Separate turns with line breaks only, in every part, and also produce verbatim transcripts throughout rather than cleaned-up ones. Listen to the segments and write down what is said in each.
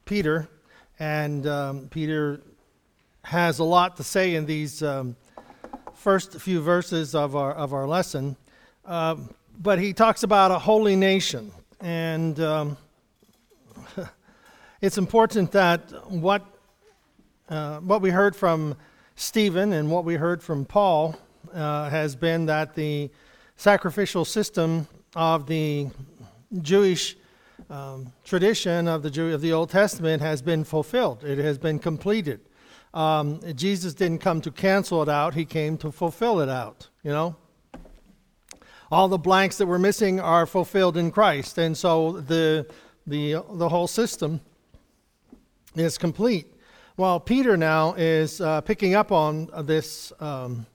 Peter, and um, Peter has a lot to say in these um, first few verses of our of our lesson. Uh, but he talks about a holy nation, and um, it's important that what uh, what we heard from Stephen and what we heard from Paul uh, has been that the sacrificial system of the Jewish um, tradition of the Jew, of the Old Testament has been fulfilled. It has been completed. Um, Jesus didn't come to cancel it out; he came to fulfill it out. You know, all the blanks that were missing are fulfilled in Christ, and so the the the whole system is complete. Well, Peter now is uh, picking up on this. Um,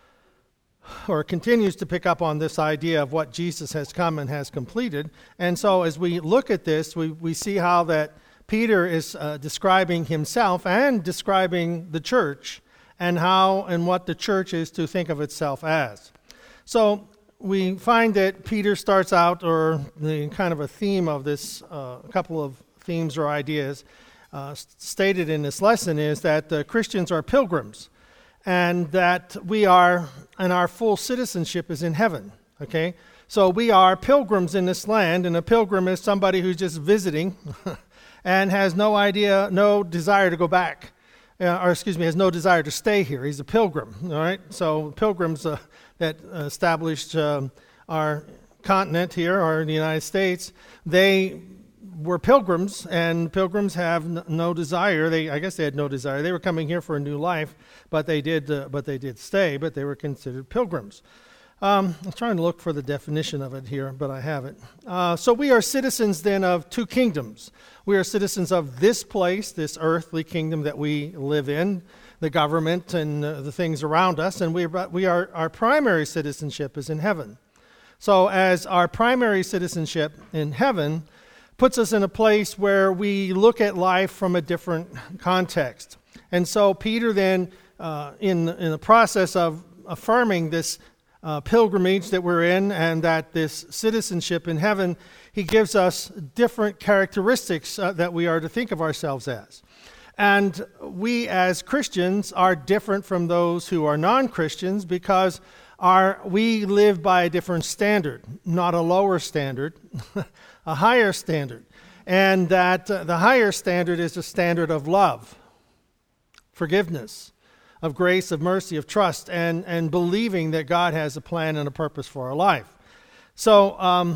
or continues to pick up on this idea of what Jesus has come and has completed. And so as we look at this, we, we see how that Peter is uh, describing himself and describing the church and how and what the church is to think of itself as. So we find that Peter starts out, or the kind of a theme of this, uh, a couple of themes or ideas uh, stated in this lesson is that uh, Christians are pilgrims, and that we are, and our full citizenship is in heaven, okay? So we are pilgrims in this land, and a pilgrim is somebody who's just visiting and has no idea, no desire to go back, uh, or excuse me, has no desire to stay here. He's a pilgrim, all right? So pilgrims uh, that established um, our continent here, or in the United States, they were pilgrims, and pilgrims have n- no desire. They, I guess, they had no desire. They were coming here for a new life, but they did. Uh, but they did stay. But they were considered pilgrims. Um, I'm trying to look for the definition of it here, but I haven't. Uh, so we are citizens then of two kingdoms. We are citizens of this place, this earthly kingdom that we live in, the government and uh, the things around us, and we are, we are our primary citizenship is in heaven. So as our primary citizenship in heaven puts us in a place where we look at life from a different context. And so Peter then, uh, in, in the process of affirming this uh, pilgrimage that we're in and that this citizenship in heaven, he gives us different characteristics uh, that we are to think of ourselves as. And we as Christians are different from those who are non-Christians because our, we live by a different standard, not a lower standard, a higher standard. And that uh, the higher standard is a standard of love, forgiveness, of grace, of mercy, of trust, and, and believing that God has a plan and a purpose for our life. So, um,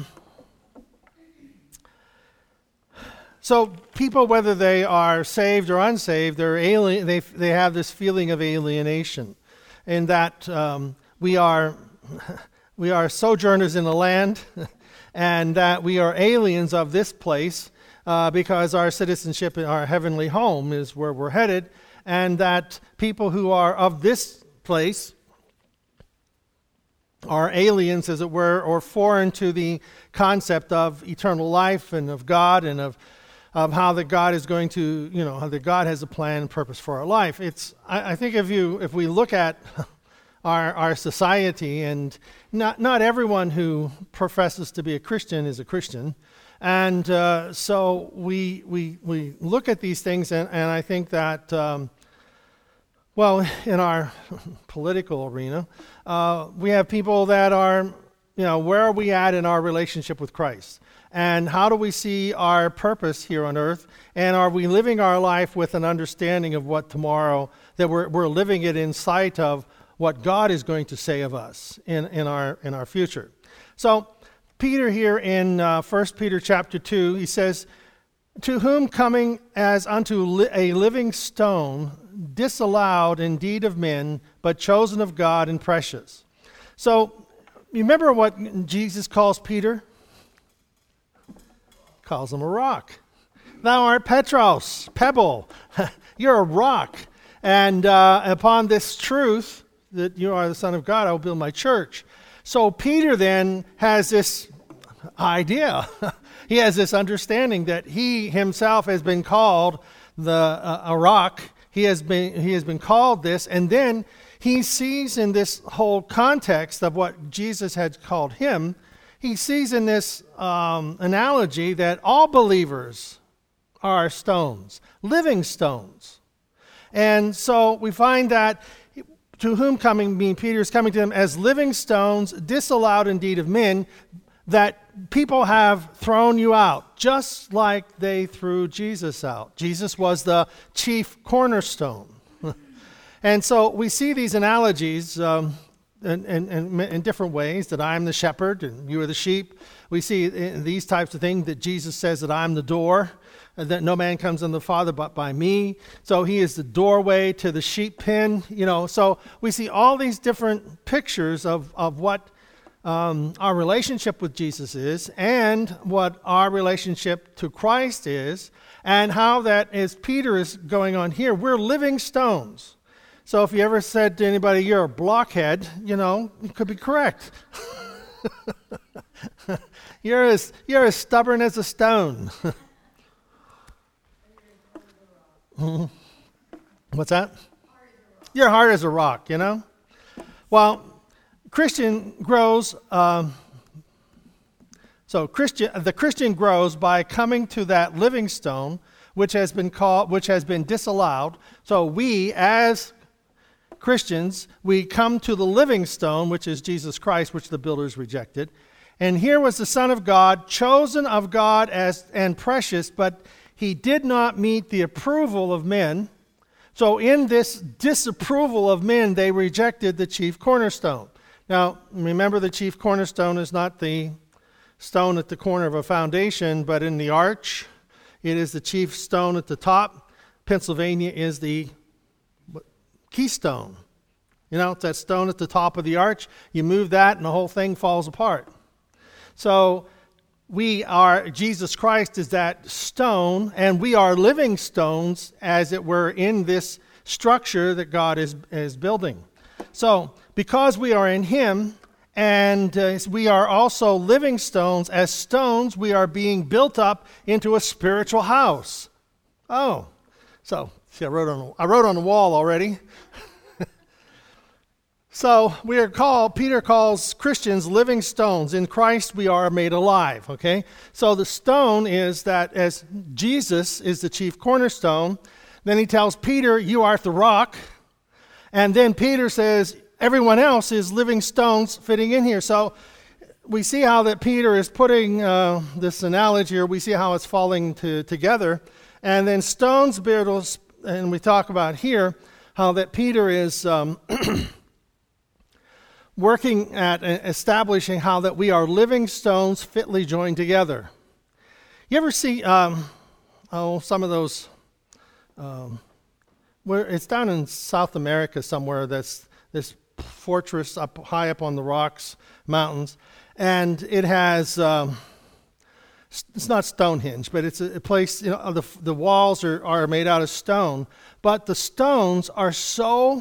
so people, whether they are saved or unsaved, they're alien, they, they have this feeling of alienation, in that um, we are we are sojourners in the land, and that we are aliens of this place uh, because our citizenship in our heavenly home is where we're headed, and that people who are of this place are aliens, as it were, or foreign to the concept of eternal life and of God and of of how that God is going to, you know, how that God has a plan and purpose for our life. It's, I, I think if you, if we look at our our society, and not not everyone who professes to be a Christian is a Christian, and uh, so we we we look at these things, and, and I think that, um, well, in our political arena, uh, we have people that are, you know, where are we at in our relationship with Christ? And how do we see our purpose here on earth? And are we living our life with an understanding of what tomorrow, that we're we're living it in sight of what God is going to say of us in, in our in our future? So Peter here in uh, First Peter chapter two, he says, "To whom coming as unto li- a living stone, disallowed indeed of men, but chosen of God and precious." So you remember what Jesus calls Peter? Calls him a rock. Thou art Petros, pebble. You're a rock. And uh, upon this truth, that you are the Son of God, I will build my church. So Peter then has this idea. He has this understanding that he himself has been called the uh, a rock. He has been he has been called this, and then he sees in this whole context of what Jesus had called him, he sees in this um, analogy that all believers are stones, living stones. And so we find that to whom coming, mean Peter is coming to them as living stones, disallowed indeed of men, that people have thrown you out, just like they threw Jesus out. Jesus was the chief cornerstone. And so we see these analogies um, in, in, in different ways, that I'm the shepherd and you are the sheep. We see in these types of things that Jesus says that I'm the door, that no man comes unto the Father but by me. So he is the doorway to the sheep pen. You know, so we see all these different pictures of, of what um, our relationship with Jesus is, and what our relationship to Christ is, and how that, as Peter is going on here, we're living stones. So if you ever said to anybody, you're a blockhead, you know, you could be correct. you're as you're as stubborn as a stone. What's that? Your heart is a rock, you know? Well, Christian grows, um, so Christian, the Christian grows by coming to that living stone, which has been called, which has been disallowed. So we, as Christians, we come to the living stone, which is Jesus Christ, which the builders rejected. And here was the Son of God, chosen of God as and precious, but he did not meet the approval of men. So in this disapproval of men, they rejected the chief cornerstone. Now, remember, the chief cornerstone is not the stone at the corner of a foundation, but in the arch. It is the chief stone at the top. Pennsylvania is the keystone. You know, it's that stone at the top of the arch. You move that and the whole thing falls apart. So we are, Jesus Christ is that stone, and we are living stones, as it were, in this structure that God is, is building. So because we are in him, and uh, we are also living stones, as stones we are being built up into a spiritual house. Oh, so see, I wrote on I wrote on the wall already. So we are called, Peter calls Christians living stones. In Christ we are made alive, okay? So the stone is that as Jesus is the chief cornerstone, then he tells Peter, you are the rock. And then Peter says, everyone else is living stones fitting in here. So we see how that Peter is putting uh, this analogy here. We see how it's falling to, together. And then stones build, and we talk about here how that Peter is um, working at establishing how that we are living stones fitly joined together. You ever see, um, oh, some of those, um, where it's down in South America somewhere, that's this fortress up high up on the rocks, mountains, and it has, um, it's not Stonehenge, but it's a, a place, you know, the, the walls are, are made out of stone, but the stones are so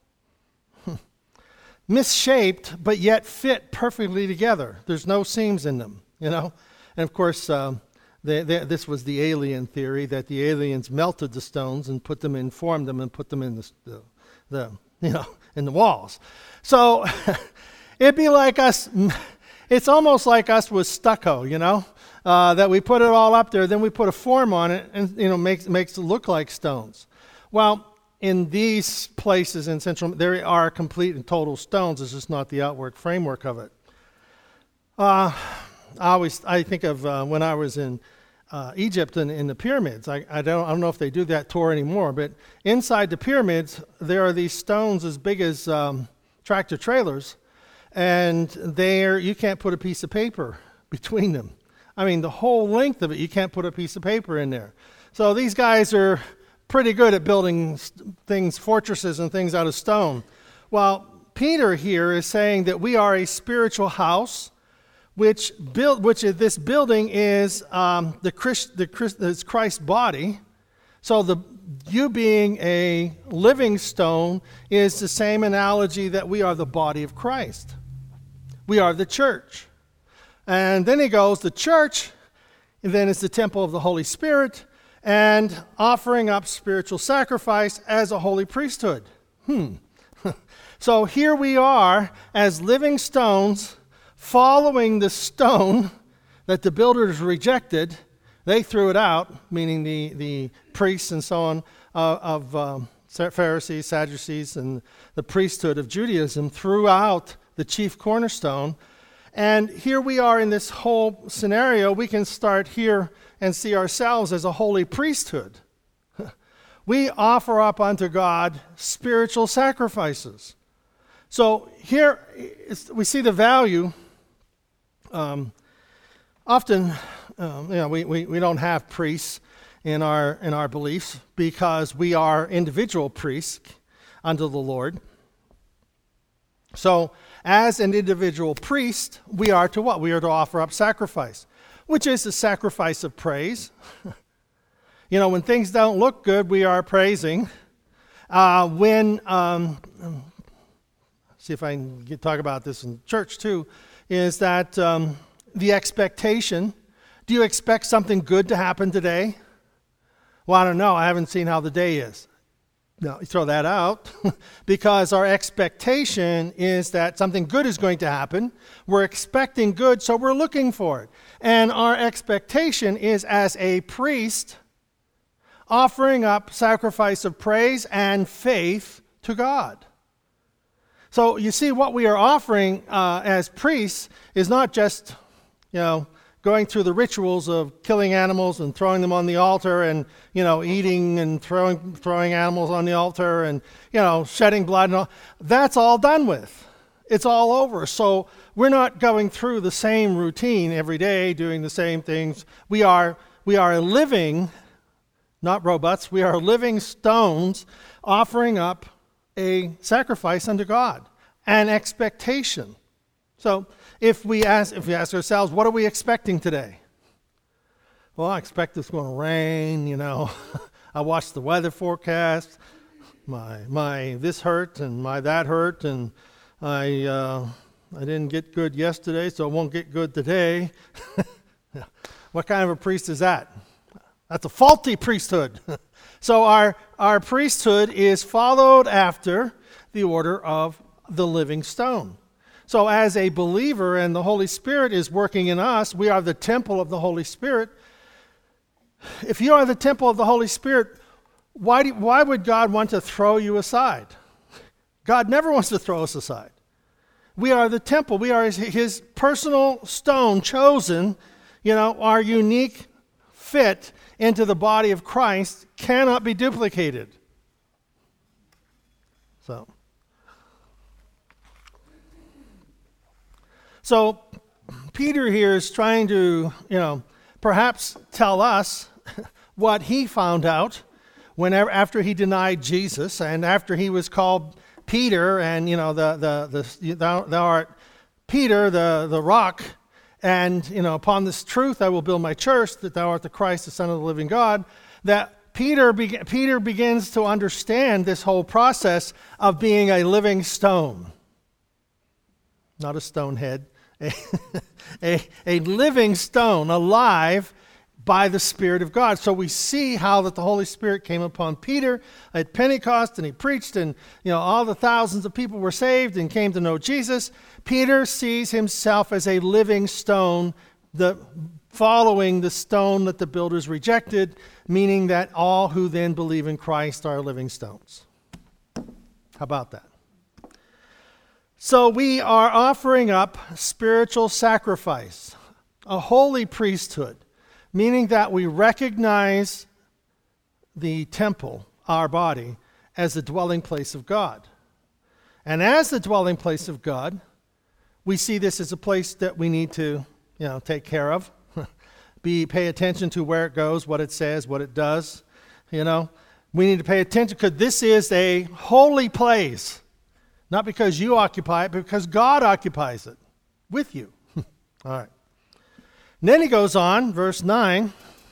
misshaped, but yet fit perfectly together. There's no seams in them, you know. And of course, um, they, they, this was the alien theory, that the aliens melted the stones and put them in, formed them and put them in the, the, the you know, in the walls. So it'd be like us. It's almost like us with stucco, you know, uh, that we put it all up there, then we put a form on it, and you know, makes makes it look like stones. Well, in these places in Central, there are complete and total stones. It's just not the outward framework of it. Uh, I always I think of uh, when I was in uh, Egypt and in the pyramids. I, I don't I don't know if they do that tour anymore, but inside the pyramids there are these stones as big as um, tractor trailers, and there you can't put a piece of paper between them. I mean, the whole length of it, you can't put a piece of paper in there. So these guys are pretty good at building things, fortresses and things out of stone. Well, Peter here is saying that we are a spiritual house, which build, which is, this building is um, the Christ, the Christ, it's Christ's body. So the you being a living stone is the same analogy that we are the body of Christ. We are the church. And then he goes, the church then is the temple of the Holy Spirit, and offering up spiritual sacrifice as a holy priesthood. Hmm. So here we are as living stones, following the stone that the builders rejected, They threw it out, meaning the, the priests and so on uh, of um, Pharisees, Sadducees, and the priesthood of Judaism threw out the chief cornerstone. And here we are in this whole scenario. We can start here and see ourselves as a holy priesthood. We offer up unto God spiritual sacrifices. So here we see the value. Um, often, um, you know, we, we, we don't have priests in our in our beliefs because we are individual priests unto the Lord. So as an individual priest, we are to what? We are to offer up sacrifice, which is the sacrifice of praise. You know, when things don't look good, we are praising. Uh, when, um, see if I can get, talk about this in church too, is that um, the expectation. Do you expect something good to happen today? Well, I don't know. I haven't seen how the day is. No, you throw that out because our expectation is that something good is going to happen. We're expecting good, so we're looking for it. And our expectation is as a priest offering up sacrifice of praise and faith to God. So you see, what we are offering uh, as priests is not just, you know, going through the rituals of killing animals and throwing them on the altar and, you know, eating and throwing throwing animals on the altar and, you know, shedding blood and all. That's all done with. It's all over. So we're not going through the same routine every day, doing the same things. We are we are living, not robots, we are living stones offering up a sacrifice unto God, an expectation. So if we ask if we ask ourselves, what are we expecting today? Well, I expect it's going to rain, you know. I watched the weather forecast. My my this hurt and my that hurt, and I uh, I didn't get good yesterday, so it won't get good today. What kind of a priest is that? That's a faulty priesthood. So our our priesthood is followed after the order of the living stone. So as a believer and the Holy Spirit is working in us, we are the temple of the Holy Spirit. If you are the temple of the Holy Spirit, why do, why would God want to throw you aside? God never wants to throw us aside. We are the temple. We are his, his personal stone chosen. You know, our unique fit into the body of Christ cannot be duplicated. So... So Peter here is trying to, you know, perhaps tell us what he found out whenever after he denied Jesus and after he was called Peter, and you know the the the thou, thou art Peter, the the rock, and you know upon this truth I will build my church, that thou art the Christ, the Son of the living God. That Peter be, Peter begins to understand this whole process of being a living stone, not a stone head. A, a, a living stone, alive by the Spirit of God. So we see how that the Holy Spirit came upon Peter at Pentecost, and he preached, and you know all the thousands of people were saved and came to know Jesus. Peter sees himself as a living stone, the following the stone that the builders rejected, meaning that all who then believe in Christ are living stones. How about that? So we are offering up spiritual sacrifice, a holy priesthood, meaning that we recognize the temple, our body, as the dwelling place of God. And as the dwelling place of God, we see this as a place that we need to, you know, take care of, be pay attention to where it goes, what it says, what it does. You know, we need to pay attention because this is a holy place. Not because you occupy it, but because God occupies it with you. All right. And then he goes on, verse nine.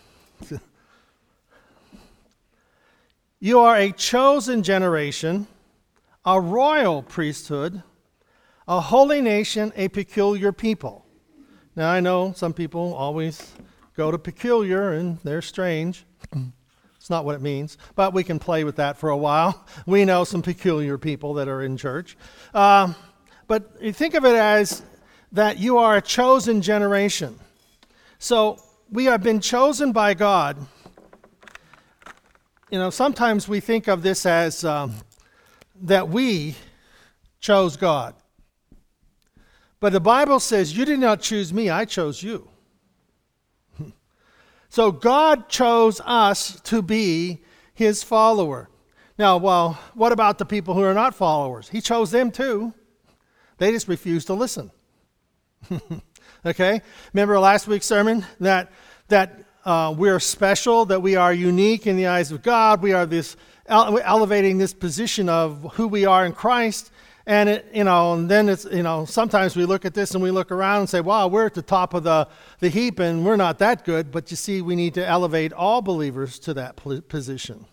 You are a chosen generation, a royal priesthood, a holy nation, a peculiar people. Now I know some people always go to peculiar and they're strange. It's not what it means, but we can play with that for a while. We know some peculiar people that are in church. Uh, but you think of it as that you are a chosen generation. So we have been chosen by God. You know, sometimes we think of this as um, that we chose God. But the Bible says, you did not choose me, I chose you. So God chose us to be his follower. Now, well, what about the people who are not followers? He chose them too. They just refused to listen. Okay? Remember last week's sermon that that uh, we're special, that we are unique in the eyes of God. We are this ele- elevating this position of who we are in Christ. And it, you know, and then it's, you know, sometimes we look at this and we look around and say, wow, we're at the top of the, the heap and we're not that good. But you see, we need to elevate all believers to that position.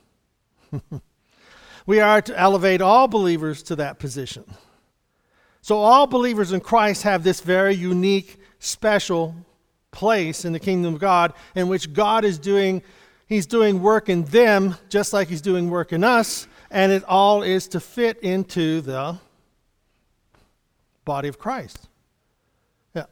We are to elevate all believers to that position. So all believers in Christ have this very unique, special place in the kingdom of God in which God is doing, he's doing work in them just like he's doing work in us. And it all is to fit into the body of Christ. Yeah.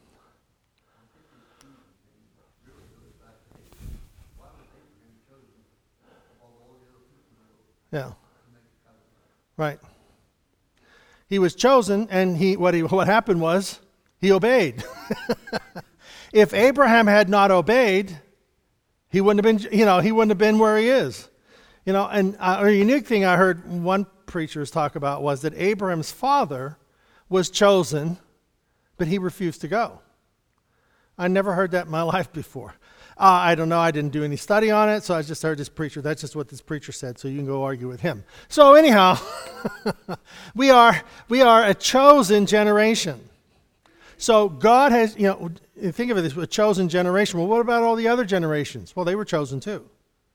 Yeah. Right. He was chosen, and he what he what happened was he obeyed. If Abraham had not obeyed, he wouldn't have been, you know, he wouldn't have been where he is. You know, and uh, a unique thing I heard one preachers talk about was that Abraham's father was chosen, but he refused to go. I never heard that in my life before. Uh, I don't know. I didn't do any study on it, so I just heard this preacher. That's just what this preacher said, so you can go argue with him. So anyhow, we are we are a chosen generation. So God has, you know, think of it as a chosen generation. Well, what about all the other generations? Well, they were chosen too.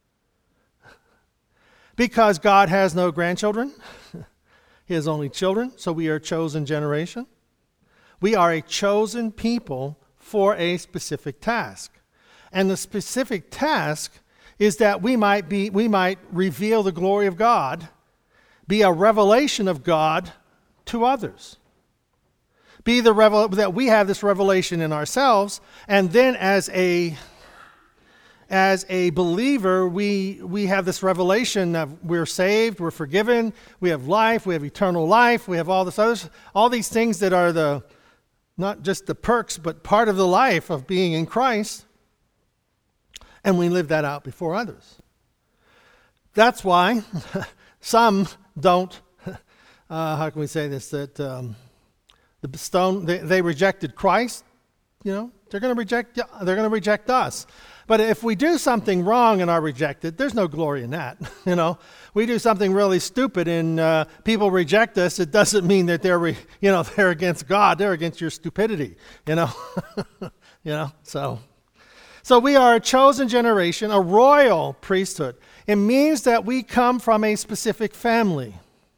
Because God has no grandchildren. He has only children, so we are a chosen generation. We are a chosen people for a specific task. And the specific task is that we might be we might reveal the glory of God, be a revelation of God to others. Be the revel- that we have this revelation in ourselves, and then as a As a believer, we we have this revelation of we're saved, we're forgiven, we have life, we have eternal life, we have all this others, all these things that are the not just the perks, but part of the life of being in Christ. And we live that out before others. That's why some don't. Uh, how can we say this? That um, the stone they, they rejected Christ. You know, they're going to reject. They're going to reject us. But if we do something wrong and are rejected, there's no glory in that. You know, we do something really stupid and uh, people reject us. It doesn't mean that they're, re, you know, they're against God. They're against your stupidity. You know, you know. So, so we are a chosen generation, a royal priesthood. It means that we come from a specific family.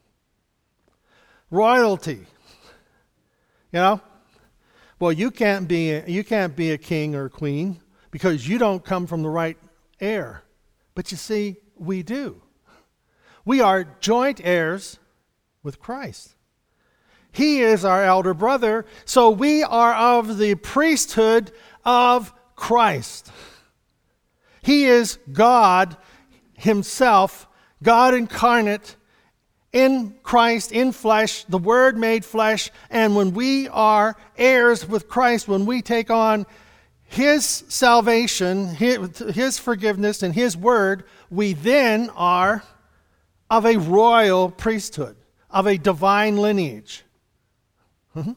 Royalty. You know, well, you can't be a, you can't be a king or a queen, because you don't come from the right heir. But you see, we do. We are joint heirs with Christ. He is our elder brother, so we are of the priesthood of Christ. He is God himself, God incarnate in Christ, in flesh, the Word made flesh. And when we are heirs with Christ, when we take on His salvation, His forgiveness, and His word, we then are of a royal priesthood, of a divine lineage. Mm-hmm.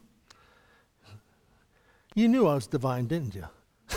You knew I was divine, didn't you?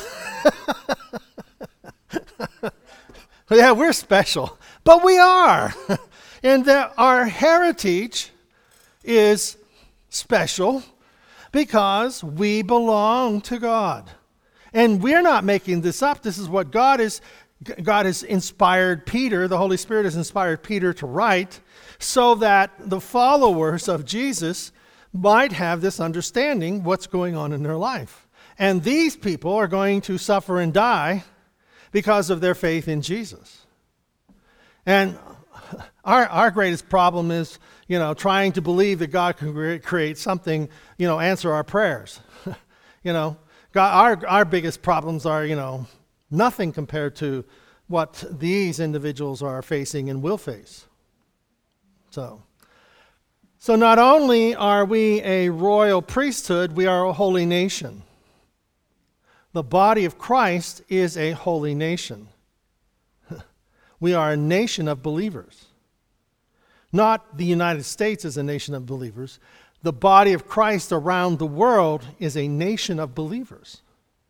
Yeah, we're special, but we are. And that our heritage is special because we belong to God. And we're not making this up. This is what God is. God has inspired Peter, the Holy Spirit has inspired Peter to write, so that the followers of Jesus might have this understanding what's going on in their life. And these people are going to suffer and die because of their faith in Jesus. And our our greatest problem is, you know, trying to believe that God can create something, you know, answer our prayers. You know, God, our, our biggest problems are, you know, nothing compared to what these individuals are facing and will face. So, so not only are we a royal priesthood, we are a holy nation. The body of Christ is a holy nation. We are a nation of believers. Not the United States is a nation of believers. The body of Christ around the world is a nation of believers.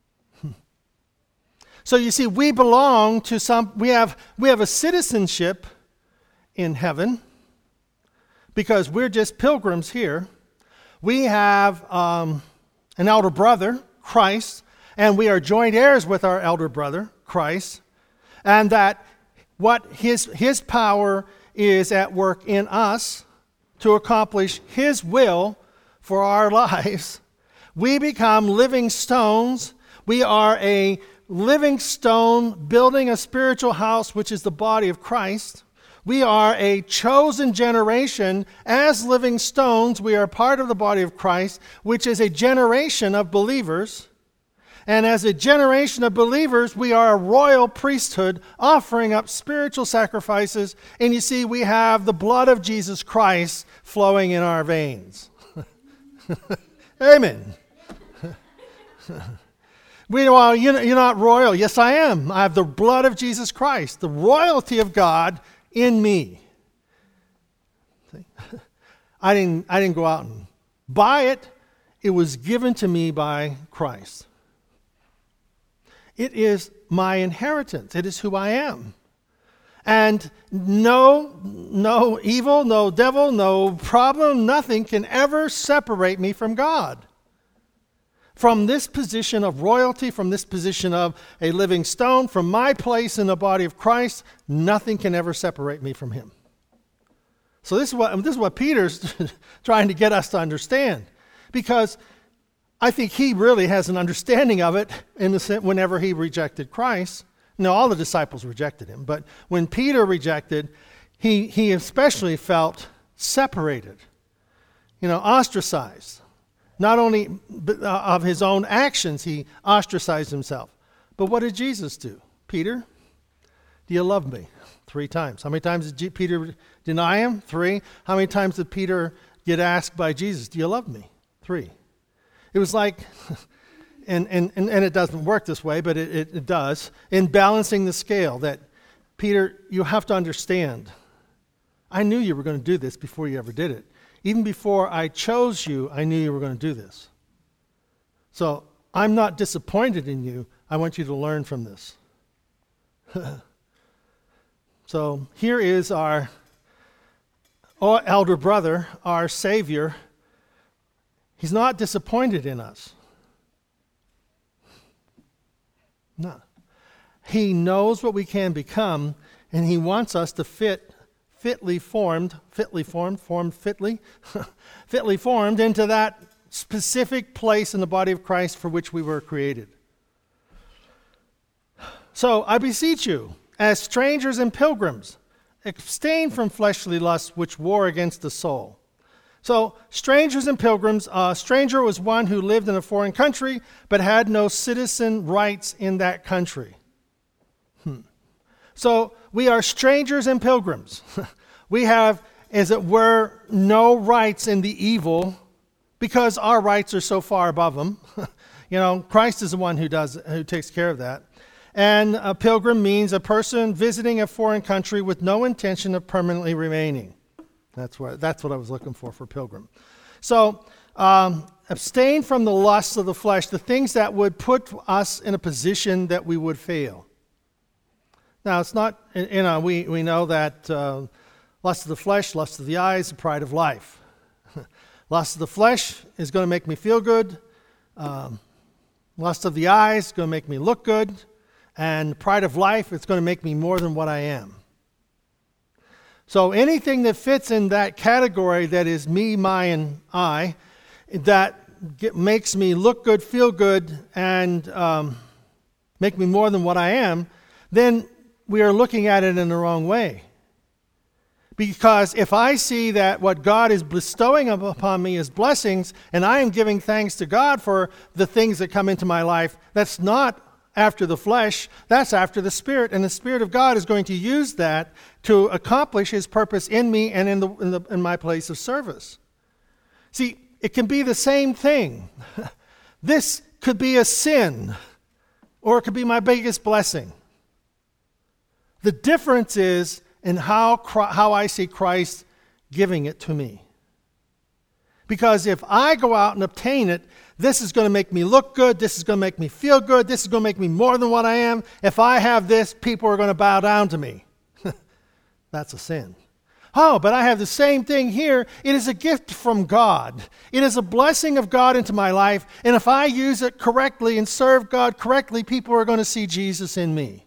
So you see, we belong to some, we have, we have a citizenship in heaven because we're just pilgrims here. We have um, an elder brother, Christ, and we are joint heirs with our elder brother, Christ, and that what his, his power is at work in us to accomplish his will for our lives. We become living stones. We are a living stone building a spiritual house, which is the body of Christ. We are a chosen generation as living stones. We are part of the body of Christ, which is a generation of believers. And as a generation of believers, we are a royal priesthood offering up spiritual sacrifices. And you see, we have the blood of Jesus Christ flowing in our veins. Amen. We know, well, you're not royal. Yes, I am. I have the blood of Jesus Christ, the royalty of God in me. See? I didn't, I didn't go out and buy it. It was given to me by Christ. It is my inheritance. It is who I am. And no, no evil, no devil, no problem, nothing can ever separate me from God. From this position of royalty, from this position of a living stone, from my place in the body of Christ, nothing can ever separate me from him. So this is what, this is what Peter's trying to get us to understand. Because I think he really has an understanding of it in the sense whenever he rejected Christ. Now, all the disciples rejected him, but when Peter rejected, he, he especially felt separated, you know, ostracized. Not only of his own actions, he ostracized himself. But what did Jesus do? Peter, do you love me? Three times. How many times did Peter deny him? Three. How many times did Peter get asked by Jesus, do you love me? Three. It was like, and, and, and, and it doesn't work this way, but it, it, it does, in balancing the scale that, Peter, you have to understand, I knew you were going to do this before you ever did it. Even before I chose you, I knew you were going to do this. So I'm not disappointed in you. I want you to learn from this. So here is our elder brother, our Savior. He's not disappointed in us. No. He knows what we can become, and he wants us to fit fitly formed, fitly formed, formed fitly, fitly formed into that specific place in the body of Christ for which we were created. So I beseech you, as strangers and pilgrims, abstain from fleshly lusts which war against the soul. So strangers and pilgrims, a uh, stranger was one who lived in a foreign country but had no citizen rights in that country. Hmm. So we are strangers and pilgrims. We have, as it were, no rights in the evil because our rights are so far above them. You know, Christ is the one who does, who takes care of that. And a pilgrim means a person visiting a foreign country with no intention of permanently remaining. That's what, that's what I was looking for for pilgrim. So um, abstain from the lusts of the flesh, the things that would put us in a position that we would fail. Now, it's not, you know, we, we know that uh, lust of the flesh, lust of the eyes, the pride of life. Lust of the flesh is going to make me feel good. Um, lust of the eyes is going to make me look good. And pride of life, it's going to make me more than what I am. So anything that fits in that category that is me, my, and I, that get, makes me look good, feel good, and um, make me more than what I am, then we are looking at it in the wrong way. Because if I see that what God is bestowing upon me is blessings, and I am giving thanks to God for the things that come into my life, that's not after the flesh, that's after the Spirit. And the Spirit of God is going to use that to accomplish His purpose in me and in, the, in, the, in my place of service. See, it can be the same thing. This could be a sin, or it could be my biggest blessing. The difference is in how, how I see Christ giving it to me. Because if I go out and obtain it, this is going to make me look good, this is going to make me feel good, this is going to make me more than what I am. If I have this, people are going to bow down to me. That's a sin. Oh, but I have the same thing here. It is a gift from God. It is a blessing of God into my life. And if I use it correctly and serve God correctly, people are going to see Jesus in me.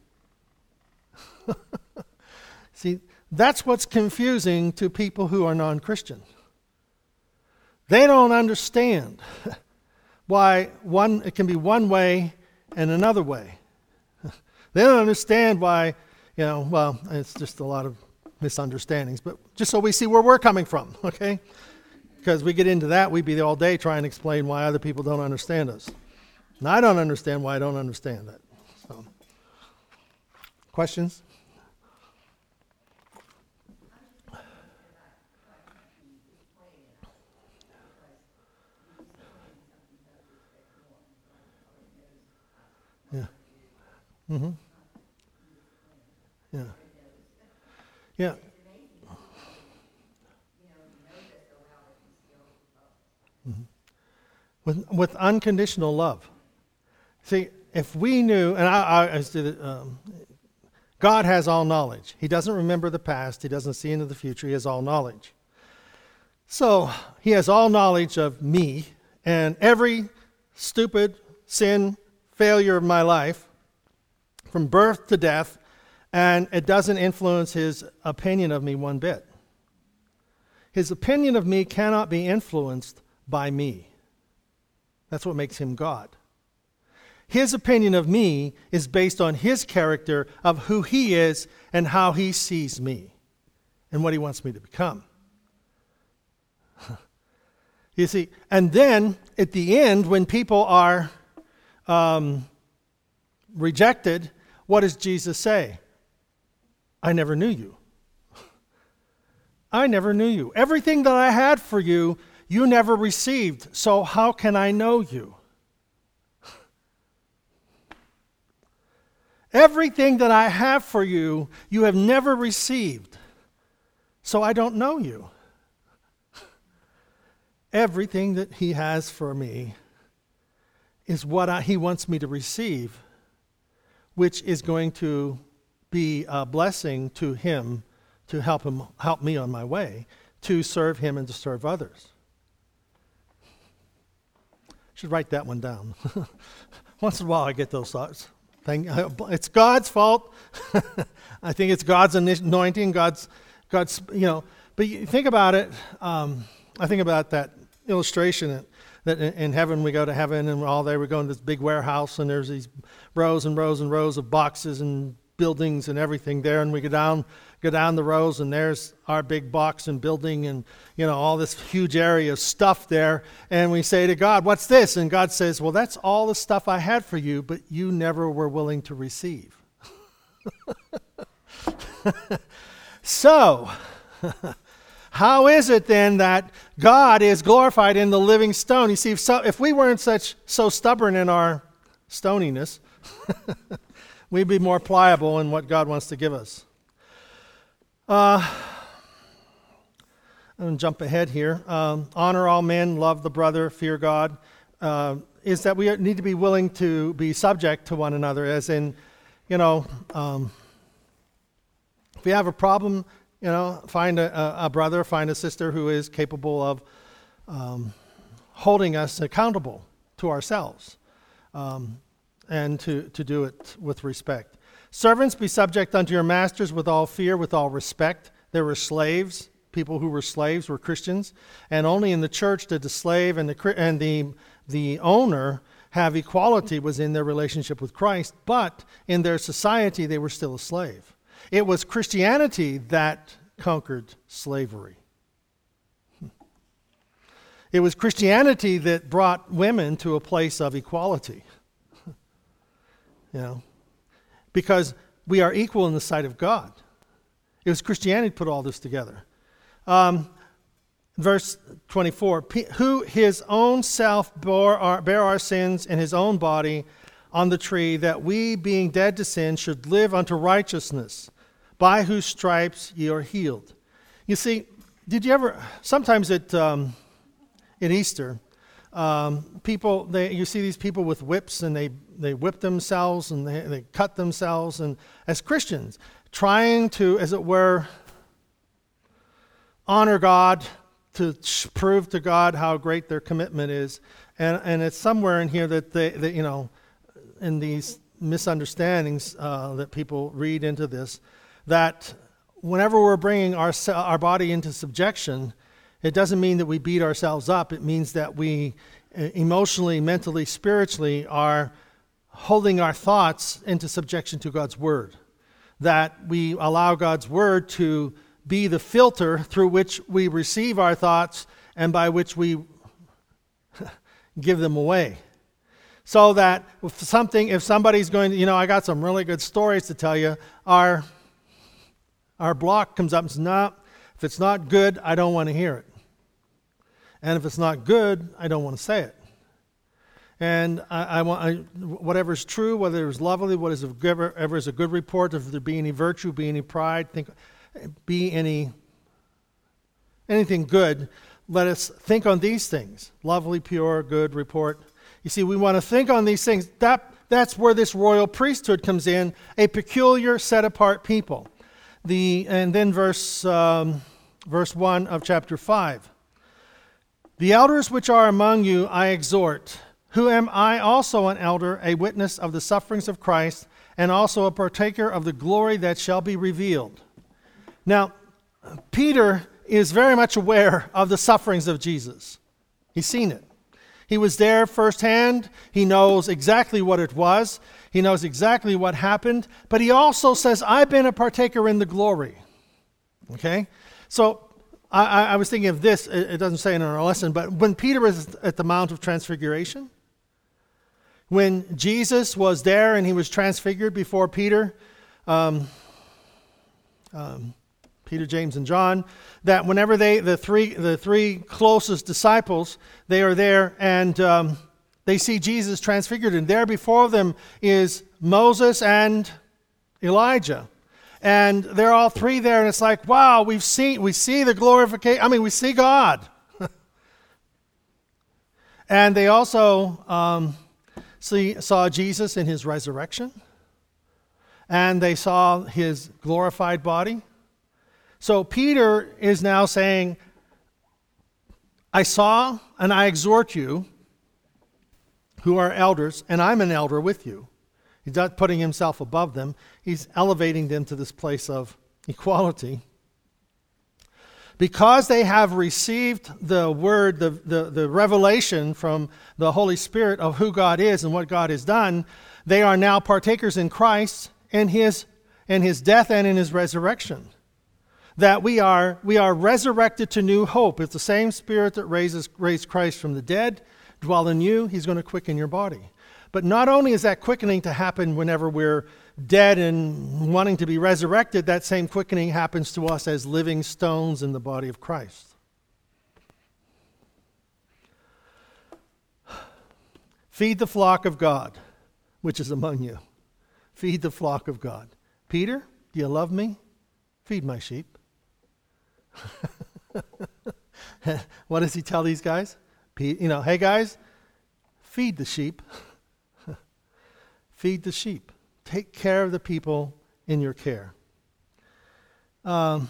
See, that's what's confusing to people who are non-Christian. They don't understand why one it can be one way and another way. They don't understand why, you know, well, it's just a lot of misunderstandings, but just so we see where we're coming from, okay? Because we get into that, we'd be all day trying to explain why other people don't understand us. And I don't understand why I don't understand that. So, questions? Yeah. Mm-hmm. Yeah. Yeah. Mm-hmm. With with unconditional love. See, if we knew, and I, I, I um, God has all knowledge. He doesn't remember the past. He doesn't see into the future. He has all knowledge. So He has all knowledge of me and every stupid sin, failure of my life, from birth to death. And it doesn't influence His opinion of me one bit. His opinion of me cannot be influenced by me. That's what makes Him God. His opinion of me is based on His character of who He is and how He sees me and what He wants me to become. You see, and then at the end, when people are um, rejected, what does Jesus say? I never knew you. I never knew you. Everything that I had for you, you never received. So how can I know you? Everything that I have for you, you have never received. So I don't know you. Everything that He has for me is what I, He wants me to receive, which is going to be a blessing to Him, to help him help me on my way to serve Him and to serve others. Should write that one down. Once in a while I get those thoughts. It's God's fault. I think it's God's anointing, God's God's you know. But you think about it. Um, I think about that illustration that, that in, in heaven we go to heaven and we're all there. We go into this big warehouse and there's these rows and rows and rows of boxes and buildings and everything there, and we go down go down the rows, and there's our big box and building and, you know, all this huge area of stuff there, and we say to God, what's this? And God says, well, that's all the stuff I had for you, but you never were willing to receive. So, how is it then that God is glorified in the living stone? You see, if, so, if we weren't such so stubborn in our stoniness, we'd be more pliable in what God wants to give us. Uh, I'm going to jump ahead here. Um, honor all men, love the brother, fear God. Uh, is that we need to be willing to be subject to one another, as in, you know, um, if we have a problem, you know, find a, a brother, find a sister who is capable of um, holding us accountable to ourselves. Um, and to, to do it with respect. Servants, be subject unto your masters with all fear, with all respect. There were slaves. People who were slaves were Christians. And only in the church did the slave and the and the, the owner have equality, was in their relationship with Christ. But in their society, they were still a slave. It was Christianity that conquered slavery. It was Christianity that brought women to a place of equality. You know, because we are equal in the sight of God. It was Christianity that put all this together. Um, verse twenty-four, who his own self bore our, bare our sins in his own body on the tree, that we, being dead to sin, should live unto righteousness, by whose stripes ye are healed. You see, did you ever, sometimes at, um, at Easter, um, people, they, you see these people with whips, and they, they whip themselves, and they, they cut themselves, and as Christians, trying to, as it were, honor God, to prove to God how great their commitment is. And, and it's somewhere in here that they, that, you know, in these misunderstandings uh, that people read into this, that whenever we're bringing our, our body into subjection, it doesn't mean that we beat ourselves up. It means that we emotionally, mentally, spiritually are holding our thoughts into subjection to God's Word. That we allow God's Word to be the filter through which we receive our thoughts and by which we give them away. So that if something, if somebody's going to, you know, I got some really good stories to tell you, our, our block comes up and says, no, if it's not good, I don't want to hear it. And if it's not good, I don't want to say it. And I, I want I, whatever's true, whether it's lovely, whatever is a good report, if there be any virtue, be any pride, think, be any anything good, let us think on these things. Lovely, pure, good report. You see, we want to think on these things. That that's where this royal priesthood comes in, a peculiar, set-apart people. The and then verse um, verse one of chapter five. The elders which are among you I exhort, who am I also an elder, a witness of the sufferings of Christ, and also a partaker of the glory that shall be revealed. Now, Peter is very much aware of the sufferings of Jesus. He's seen it. He was there firsthand. He knows exactly what it was. He knows exactly what happened. But he also says, I've been a partaker in the glory. Okay? So I, I was thinking of this. It doesn't say it in our lesson, but when Peter was at the Mount of Transfiguration, when Jesus was there and he was transfigured before Peter, um, um, Peter, James, and John, that whenever they, the three, the three closest disciples, they are there and um, they see Jesus transfigured, and there before them is Moses and Elijah, and they're all three there, and it's like, wow, we've seen, we see the glorification. I mean, we see God, and they also um, see saw Jesus in his resurrection, and they saw his glorified body. So Peter is now saying, I saw and I exhort you, who are elders, and I'm an elder with you. He's not putting himself above them. He's elevating them to this place of equality. Because they have received the word, the, the, the revelation from the Holy Spirit of who God is and what God has done, they are now partakers in Christ and his, in his death and in his resurrection. That we are we are resurrected to new hope. It's the same Spirit that raises raised Christ from the dead dwell in you. He's going to quicken your body. But not only is that quickening to happen whenever we're dead and wanting to be resurrected, that same quickening happens to us as living stones in the body of Christ. Feed the flock of God, which is among you. Feed the flock of God. Peter, do you love me? Feed my sheep. What does he tell these guys? You know, hey guys, feed the sheep. Feed the sheep. Take care of the people in your care. Um,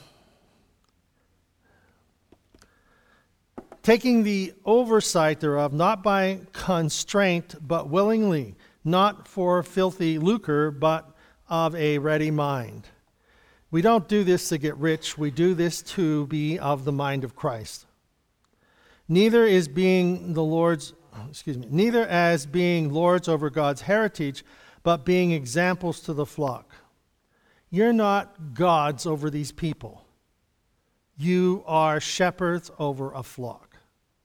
taking the oversight thereof, not by constraint, but willingly, not for filthy lucre, but of a ready mind. We don't do this to get rich. We do this to be of the mind of Christ. Neither is being the Lord's, excuse me, neither as being lords over God's heritage, but being examples to the flock. You're not gods over these people. You are shepherds over a flock.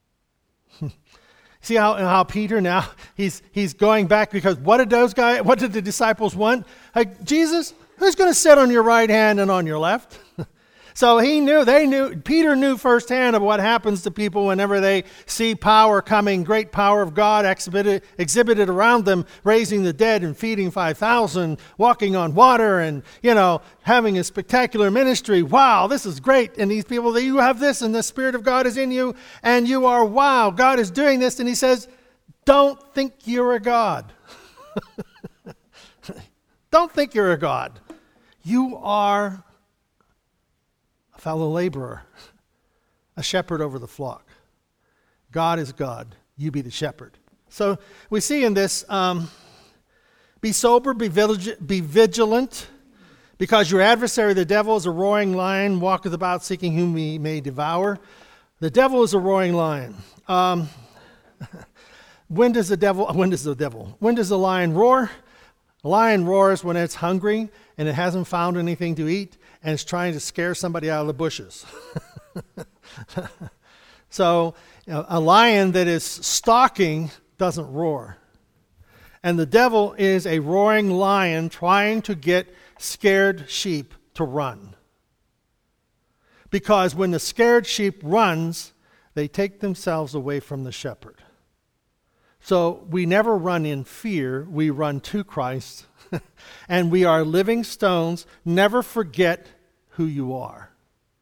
See how, how Peter now, he's he's going back because what did those guys, what did the disciples want? Like, Jesus, who's going to sit on your right hand and on your left? So he knew, they knew, Peter knew firsthand of what happens to people whenever they see power coming, great power of God exhibited, exhibited around them, raising the dead and feeding five thousand, walking on water and, you know, having a spectacular ministry. Wow, this is great. And these people, that you have this and the Spirit of God is in you and you are, wow, God is doing this. And he says, don't think you're a God. Don't think you're a God. You are fellow laborer, a shepherd over the flock. God is God. You be the shepherd. So we see in this, um, be sober, be, vigil- be vigilant, because your adversary, the devil, is a roaring lion, walketh about seeking whom he may devour. The devil is a roaring lion. Um, when does the devil, when does the devil, when does the lion roar? A lion roars when it's hungry and it hasn't found anything to eat, and it's trying to scare somebody out of the bushes. So you know, a lion that is stalking doesn't roar. And the devil is a roaring lion trying to get scared sheep to run. Because when the scared sheep runs, they take themselves away from the shepherd. So we never run in fear, we run to Christ. And we are living stones. Never forget who you are.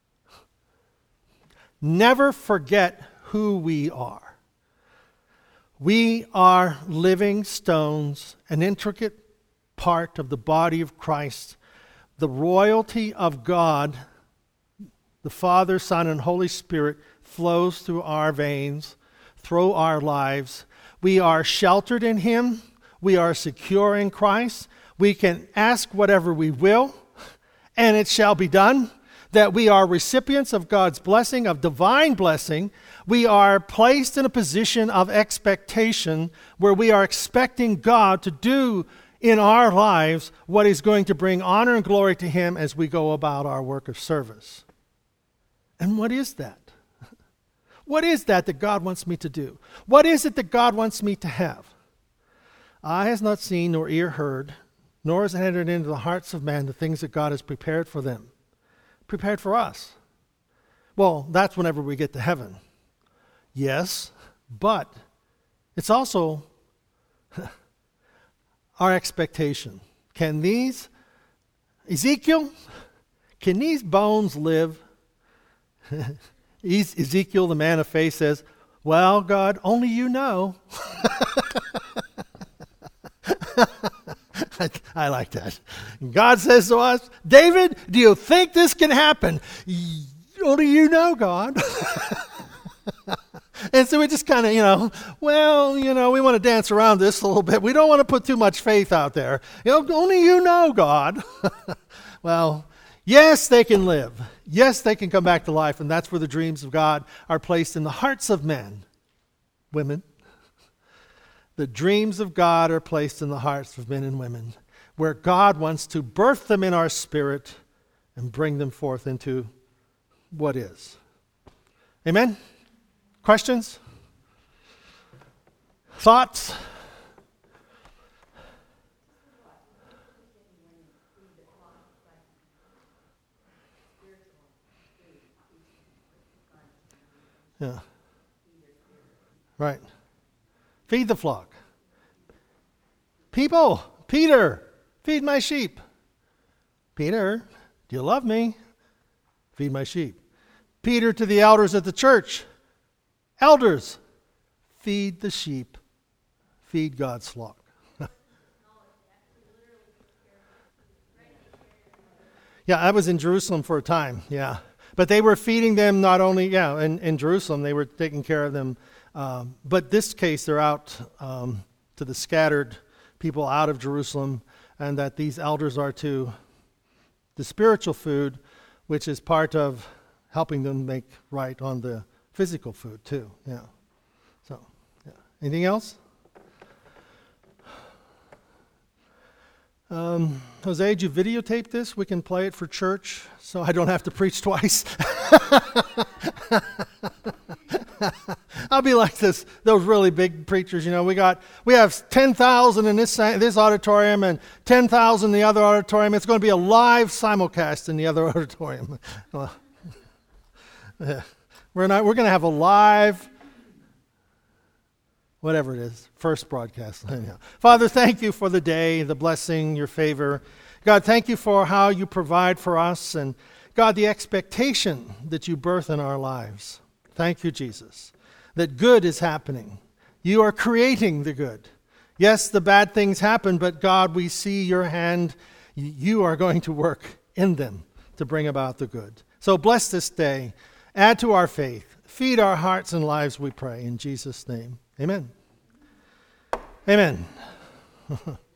Never forget who we are. We are living stones, an intricate part of the body of Christ. The royalty of God, the Father, Son, and Holy Spirit, flows through our veins, through our lives. We are sheltered in Him. We are secure in Christ. We can ask whatever we will, and it shall be done. That we are recipients of God's blessing, of divine blessing. We are placed in a position of expectation where we are expecting God to do in our lives what is going to bring honor and glory to Him as we go about our work of service. And what is that? What is that that God wants me to do? What is it that God wants me to have? Eye has not seen nor ear heard, nor has it entered into the hearts of man the things that God has prepared for them. Prepared for us. Well, that's whenever we get to heaven. Yes, but it's also our expectation. Can these, Ezekiel, can these bones live? Ezekiel, the man of faith, says, well, God, only you know. I, I like that. God says to us, David, do you think this can happen? Only you know, God. And so we just kind of, you know, well, you know, we want to dance around this a little bit. We don't want to put too much faith out there. You know, only you know, God. Well, yes, they can live. Yes, they can come back to life. And that's where the dreams of God are placed in the hearts of men, women. The dreams of God are placed in the hearts of men and women, where God wants to birth them in our spirit and bring them forth into what is. Amen? Questions? Thoughts? Yeah. Right. Feed the flock. People, Peter, feed my sheep. Peter, do you love me? Feed my sheep. Peter to the elders at the church. Elders, feed the sheep. Feed God's flock. Yeah, I was in Jerusalem for a time, yeah. But they were feeding them not only, yeah, in, in Jerusalem, they were taking care of them. Um, but this case, they're out um, to the scattered people out of Jerusalem, and that these elders are to the spiritual food, which is part of helping them make right on the physical food too. Yeah. So, yeah. Anything else? Um, Jose, did you videotape this? We can play it for church so I don't have to preach twice. I'll be like this, those really big preachers, you know, we got, we have ten thousand in this this auditorium and ten thousand in the other auditorium. It's going to be a live simulcast in the other auditorium. Well, yeah. We're not, we're going to have a live, whatever it is, first broadcast. Anyhow. Father, thank you for the day, the blessing, your favor. God, thank you for how you provide for us, and God, the expectation that you birth in our lives. Thank you, Jesus, that good is happening. You are creating the good. Yes, the bad things happen, but God, we see your hand. You are going to work in them to bring about the good. So bless this day. Add to our faith. Feed our hearts and lives, we pray. In Jesus' name, amen. Amen.